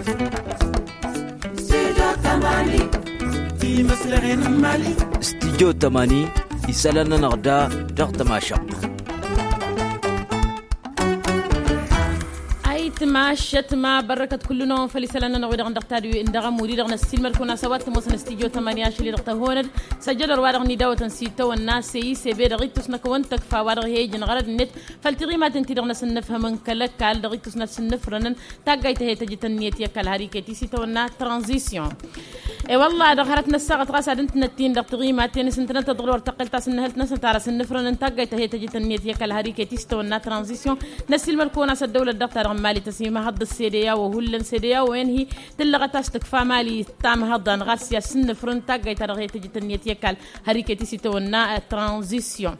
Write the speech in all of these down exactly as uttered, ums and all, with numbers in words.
استديو تماني يسالنا نغدا دغت ماشق ما شت ما بركت كلنا فلسلنا نغير عند دكتور إندغام مدير عن السلم الكونا سوات موسن استديو ثمانية شلي دكتور هون سجل الوارغ نداوة تنسيته والناس سيس بير غيتوس نكون تكفى وارغ هيج نغرد النت فالتغي ما تنتظر نسنفها من كلك قال غيتوس نسنف رنن تاجي تهي تجي تنيت يكال هاريكة تيسيته والنا ترانزيشن إيه والله دخلتنا الساعة تغاس عدنت نتين دكتور ما تين سنتنا تضرب ارتقلت سنهلت نسن ترى سنف رنن تاجي تهي تجي تنيت يكال هاريكة تيسيته والنا ترانزيشن نسلم الكونا سدولة الدكتور عمالي تسميها هذا السيديا وهولن سيديا وين هي تلغى تستكفى مالي تام هذا نغسيا سن فرنتا جاي ترغي تجي تنيت يكال هريكتي سيتونا ترانزيشن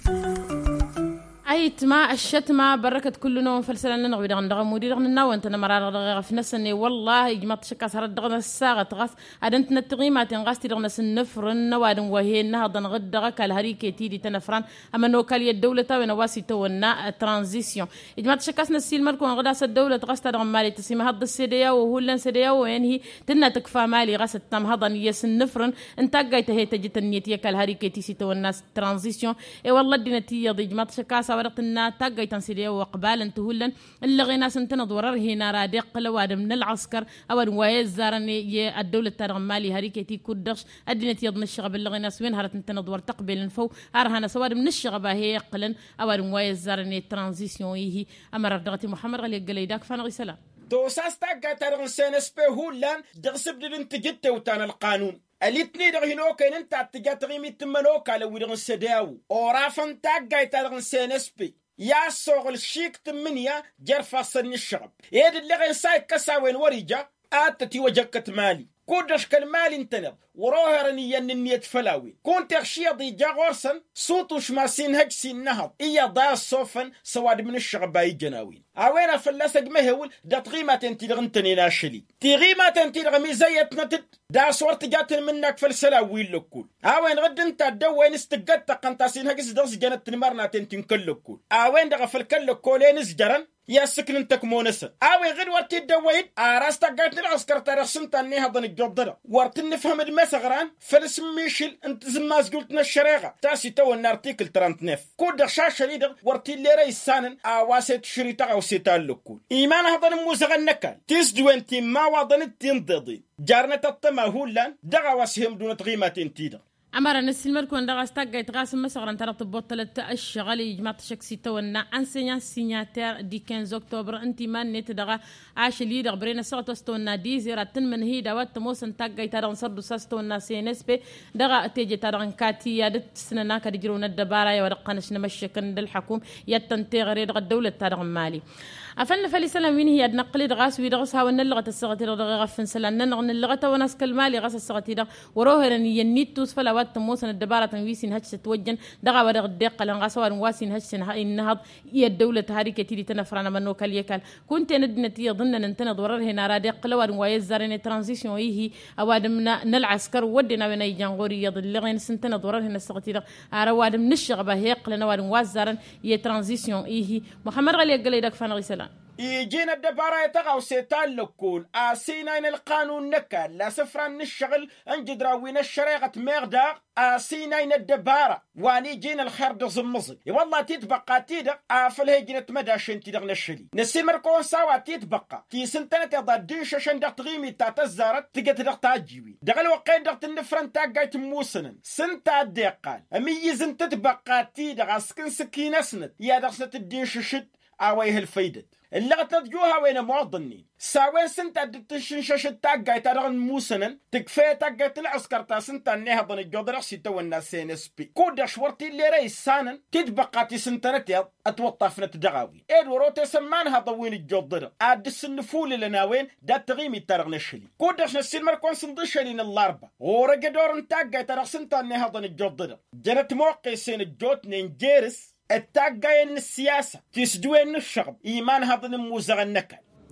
أيت ما الشتمة بركة كلنا فلسلنا نغوي دغن دغن مودي دغن الناو أنت نمرار دغن في نسني والله يجمع شكاس هرد دغن الساعة تغاس أدنت نتغيمات نغاستي دغن سنفرن وادن وهي نهضن غد دغن كالهريكة تيدي تنفران أما نوكالية الدولة تاوي نواسي تونا ترانزيشن يجمع شكاس نسيل مركون غداس الدولة تغاست دغن مالي تسيم هاد السيديا وهولن سيديا وين هي تنا تكفى مالي غاست تام هضن يسنفرن انت جاي تهي تجي تنيت يكالهريكة تيسي تونا ترانزيشن إيه والله دينتي يجمع شكاس ورقنا تاجي تنسيديا وقبال تهولن اللي غينا سنتنا ضرر هنا رادق لواد من العسكر أو نوايز زارني الدولة ترغمالي هريكتي كودش أدينت يضن الشغب اللي غينا سوين هرت نتنا ضر تقبل نفو أرهنا سواد من الشغب هي قلن أو نوايز زارني ترانزيشن هي أمر رغتي محمد علي قليداك فانا سلام دوساس تاجي ترغن سينس بهولن دغسب دين تجت وتان القانون الاتنين دغينو كاين انت تجاتغي ميتمنو كالو ودغن سداو اورافن تاجي ترغن سينس بي يا سوغل شيك تمنيا جرفا سن الشعب يد اللي غين ساي كساوين وريجا اتتي وجكت مالي كودش كالمال انتنب وروهرني يننيت فلاوي كنت اخشي ضي جاغورسن صوتوش ما سين هجسين نهض ايا ضا صوفن سواد من الشعب باي جناوين اوينا فلاسق مهول دا تغيمة تنتيلغن تنينا شلي تغيمة تنتيلغ ميزايت نتد دا صورت جاتن منك فلسلاوي لكول اوين غد انت دوين استقدت قنتاسين هجس دغس جانت نمارنا تنتين كلكول اوين دغ فالكلكولين ازجرن يا سكن انتك مونسة اوي غير ورتي دوين اراستا قاعد العسكر ترسمت اني هضن الجدره ورت نفهم المسغران فلس ميشل انت زماز قلتنا الشريغه تاسي تو الارتيكل ثلاثة وثلاثين كود شاشه ليدر ورتي اللي رئيس سانن اواسيت شريطه او سيتال لكل ايمان هضن موزغنكال تيس دوينتي ما وضنت تنضضي جارنا تطما هولان دغا واسهم دون تغيمه تنتيدا أمر نسل مركون دغاس تاجي تغاسم مسغران ترى بطلة الشغل يجمع تشكسي تونا أنسيان سيناتير دي خمسة أكتوبر أنتي من نت دغا عاش لي دغ برينا سقط استونا دي زيرة من هي دوات موسن تاجي ترى نصرد ساستونا سينس بي دغا تيجي ترى كاتي يادت سننا كدجرون الدبارة يورقنش نمشي كند الحكوم يتنتي غير دغ الدولة ترى مالي أفن فلسلام وين هي نقلي دغاس ويدغسها ونلغة الصغتي دغ غفن سلان نغن اللغة وناس كالمالي غاس الصغتي دغ وروهرن ينيتوس فلا وات موسن الدبارة تنويسين هش توجن دغا ورغ الدقة لنغاسوار واسين هش النهض هي الدولة هاريكة تيدي تنفرنا منو كاليكال كنت ندنتي ظن ان تنض ورر هنا رادق لوار ويزارن ترانزيشن هي اوادمنا نلعسكر ودنا وين يجنغوري يضل غين سنتنا ضرر هنا السقتي دغ ارواد من الشغبه هيق لنا وار وازارن هي ترانزيشن هي محمد علي قليدك فانا سلام يجينا الدبارة يتغاو سيتال لكول آسينين القانون نكال لا سفران الشغل انجدراوين الشريغة ميغداغ آسينين الدبارة واني جينا الخير دغزم مصد والله تيتبقى تيدق آفل هيجينا تمداشن تيدغنا الشلي نسي مركون ساوا تيتبقى تي سنتنا تيضا ديشاشن دغ تغيمي تاتا الزارت تيجت دغ تاجيوي دغل وقين دغ تنفرن تاقايت موسنن سنتا ديقال اميزن تتبقى تيدغ اسكن سكينة سنت يا دغ ستديششد اويه الفيدت اللغة تدجوها وين موظنين ساوين سنتا دتشنشش التاقاي ترغن موسنن تكفي تاقاي العسكر تا سنتا نهضن الجودر سيتو الناس سينس بي كودا شورتي اللي رئيس سانن تتبقى تي سنتنتيض اتوطفنا تدغاوي ايد وروتي سمانها ضوين الجودر ادس النفول لنا وين دا تغيمي ترغن الشلي كودا شنسين مركون سندشلين الاربع ورقدور نتاقاي ترغ سنتا نهضن الجودر جنت موقي سين الجوت نينجيرس التاقاين السياسة تسدوين الشغب إيمان هذا الموزغ النكال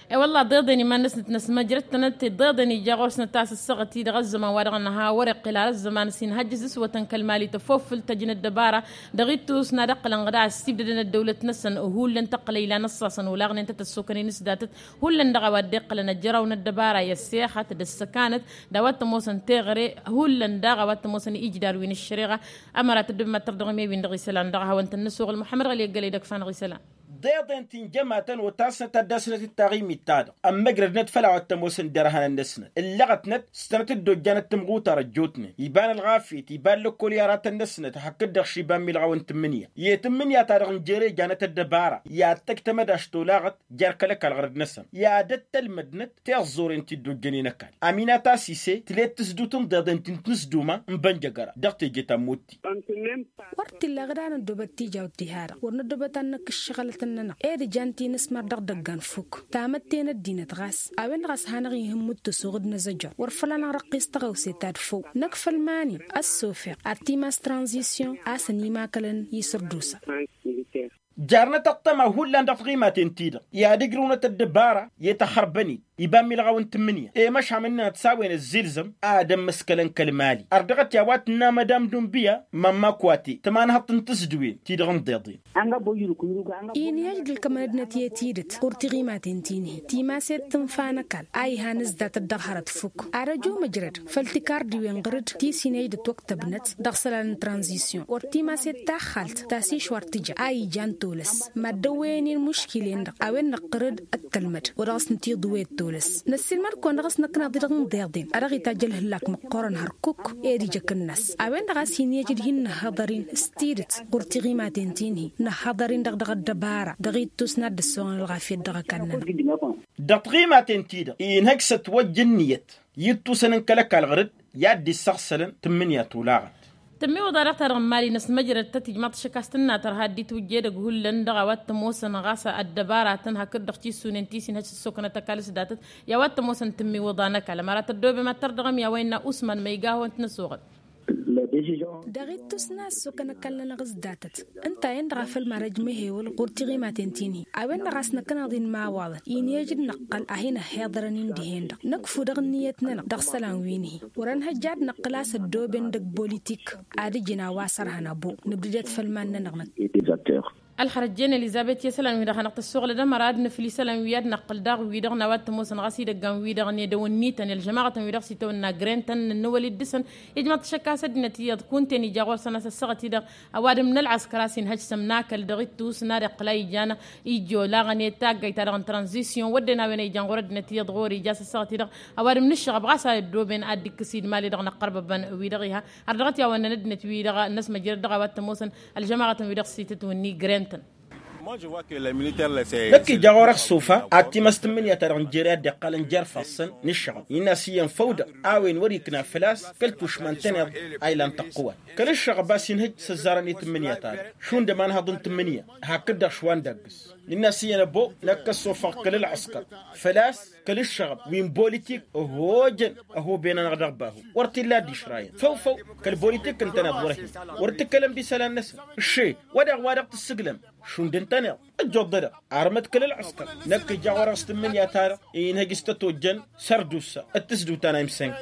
اي والله ضيضني ما نسنت نس مجرت نت ضيضني جا غرسنا تاس الصغتي دغزما ورغنها ورق الى الزمان سين هجز اسوه كالمالي تفوفل تجن الدباره دغيتو سنا دقل انغدا استبدلنا الدوله نسن وهو اللي انتقل الى نصاصا ولاغن انت السكني نسداتت هو اللي ندغا ودق لنا جراون الدباره يا السيخه تدسكانت دوات موسن تغري هو اللي ندغا وات موسن اجدار وين الشريغه امرت دم تردغمي وين دغيسلان دغها وانت النسوق المحمد غلي قال يدك فان غيسلان ضيضن تنجمة وتاسنة تدسنة التغيم التاد أما قرد نت فلا وتموسن درهنا النسنة اللغت نت سنة الدجانة تمغوطة رجوتني يبان الغافيت يبان لك كل يارات النسنة حق الدخشي بان ملغون تمنية يتمنية تارغن جيري جانة الدبارة يا تكتمد اشتولاغت جارك لك الغرد نسن يا دت المدنت تيغزور انت الدجاني نكال أمينة تاسيسي تليت تسدوتن ضيضن تنتسدوما مبنجاقرا دقتي جيتا موتي وقت اللغدان الدبتي جاوتي وردبتانك الشغلة ننا ايدي جانتي نسمع دغدغان فوك تامتين الدين تغاس اوين غاس هانغي هم تسوغد نزجر ورفلنا رقيس تغوسي تاد فوق نكفل ماني السوفيق ارتيماس ترانزيسيون اسني ماكلن يسردوسا جارنا تقطما هو اللي عندك قيمة تنتيدا يا دقرونة الدبارة يتخربني يبان ملغون تمنية إيه مش عملنا تساوين الزلزم آدم مسكلن كالمالي أردغت يا واتنا مدام دنبيا ماما كواتي تمان هطن تسدوين تيدغن ضيضين إين يجد الكمادنة يتيدت قرتي قيمة تنتيني تيما سيد تنفانكال آي هانز ذات الدغهرة فوق أرجو مجرد فالتكار ديوين غرد تيسين يجد وقت بنت دغسلان ترانزيسيون ورتيما سيد تاخالت تاسي شوارتجا آي جان تولس ما دوين المشكلين أوين نقرد التلمد ورغس نتي دويت تولس نسيل مركون رغس نكنا ضيغن ضيغدين أرغي تاجل هلاك مقارن هركوك إيري جاك الناس أوين رغسين يجد هن هضرين استيرت قرتي غيما تنتيني نهضرين دغ دغ الدبارة دغيت تسند السوان الغافية دغ كاننا دغيما تنتيدا إن هكست وجنيت يتو سنن كلك الغرد يادي السخسلن تمنية ولاغت تمي وضارت رمالي نس مجرد تتج ما تشكاستنا تر هادي توجد غول لندا وات موسن غاسا الدبارة تنها كدختي سوننتي سين هش السكنه تكالس داتت يا وات موسن تمي وضانا كلمات الدوب ما تردغم يا وين اسمن ميغا وانت نسوغ دغيت تسناس سكن كلنا غزداتت انت يندغ في المرج مهي والقرتي غيما تنتيني اوين غاسنا كنادين ما واضح ان يجد نقل اهنا حاضرين ديهند نكفو دغ نيتنا دغ سلام ويني ورن هجاد نقلاس الدوبن دغ بوليتيك ادي جنا واسر هنابو نبدات في المان نغنك الحرجين اليزابيث يسلم ويدا خنقت الشغل ده مراد نفلي سلام وياد نقل داغ ويدا نوات موسن غاسي دغان ويدا ندون نيتن الجماعه ويدا سيتونا غرينتن نولي دسن يجمع تشكا سدنتي تكون تاني جاغور سنه السغتي ده اواد من العسكراسين هج سمناكل دغيتو سنار قلاي جانا يجو لاغني تاغ تاغن ترانزيسيون ودنا وين جانغور دنتي دغوري جاس السغتي ده اواد من الشغب غاسا دوبن اديك سيد مالي دغنا قرب بن ويدا غيها ردغت يا ون ندنت ويدا الناس مجر دغوات موسن الجماعه ويدا سيتوني غرينتن لكي جاورك سوفا أتي مستمن يترون جريد دقال جر فصن نشعب يناسيا فودا آوين وريكنا فلاس كلتوش منتنر أيلان تقوى كل الشعب باسين هج سزارن يتمن يتار شون دمان هضن تمنية هكذا شوان دقس يناسيا بو لك السوفا كل العسكر فلاس كل الشعب وين بوليتيك هو جن هو بيننا غضبه ورتي لا دي شراين فو فو كل بوليتيك انتنا بورهي ورتكلم بسلام نسر الشيء ودغ ودغ تسقلم شون دنتنا الجدرة عرمت كل العسكر نك جاورا استمن يا تار إن هجستو جن سردوسا التسدو تانا يمسن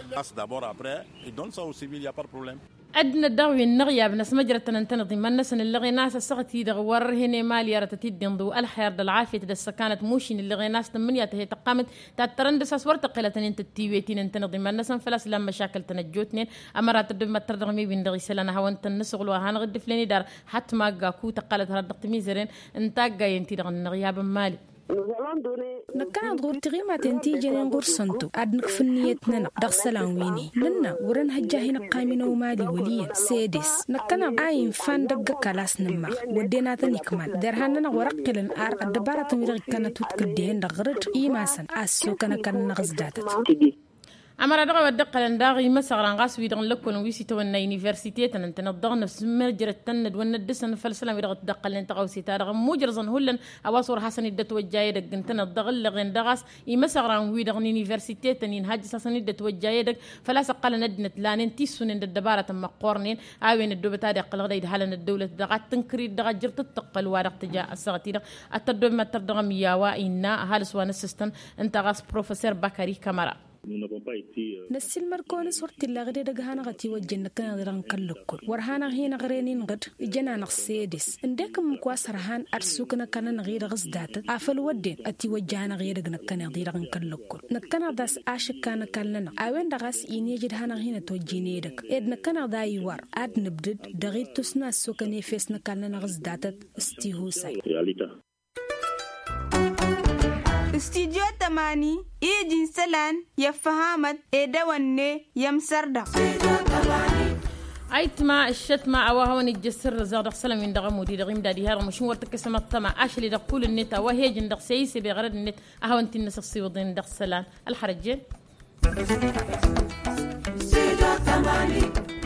أدنى الدعوة النغية بنس مجرة تنتنظي من نسن اللي ناس السغتي دغور هنا مالي رتتيدن ضو الحياة العافية دس كانت موشين اللي ناس تمنيات هي تقامت تترندس أسور تقلة انت التيويتين انتنظي من نسن فلاس لما مشاكل تنجوتنين أمرات الدب ما تردغمي بين دغي سلنا هوا انت النسغل وهان غد فلاني دار حتى ما قاكو تقلت هردق تميزرين انتاقا ينتي دغن النغياب مالي نكان غور تغيما تنتيجة نغور سنتو أدنك فنيتنا دغ سلام ويني لنا ورن هجاهنا قايمنا ومالي وليا سيدس نكان عاين فان دغ كلاس نمخ ودينا تنكمال درهاننا ورقلن آر الدبارة ميرغ كانت تتكدين دغرد إيماسا أسو كان كان نغزداتت أمر دغوا الدقة لنداغي مسغران غاس ويدغن لكل ويسي تونا يونيفرسيتي تن تنضغن نفس مجرى تند ونندسن فلسلام يدغ الدقة لنتقاو سيتار موجرزن هولن أواصور حسن يدت وجاي دغن تنضغل لغن دغاس يمسغران ويدغن يونيفرسيتي تنين هاج حسن يدت وجاي دغ فلا سقال ندنت لانين تيسون الدبارة مقورنين اوين الدوبتا دق الغديد حالن الدولة دغات تنكري دغ جرت التقل وارق تجا السغتي اتدو ما تردغم ياوا إنا هالس وانسستن انت غاس بروفيسور بكري كامارا نسيل مركون صورت اللغدي دغهانا غتي وجن كان غيران كلكل ورهانا هنا غرينين غد جنا نقسيدس انديك مكواس رهان ارسوكنا كان غير غزدات افل ودين اتي وجانا غير غن كان غيران كلكل نكنا داس عاشق كان كلنا اوين دغاس اني جدهانا هنا توجيني دك ادنا كان داي وار اد نبدد دغيت تسنا سوكني فيسنا كان غزدات استيهوساي استديو تماني إيجين سلان يفهمت إدواني يمسردا أيتما الشتما أوهون الجسر زاد سلام من دغم ودي دغم دادي هذا مش ورتك سمت تما أشلي دقول النت وهي جن دق سيس بغرد النت أهون تنس الصيودين دق سلام الحرجين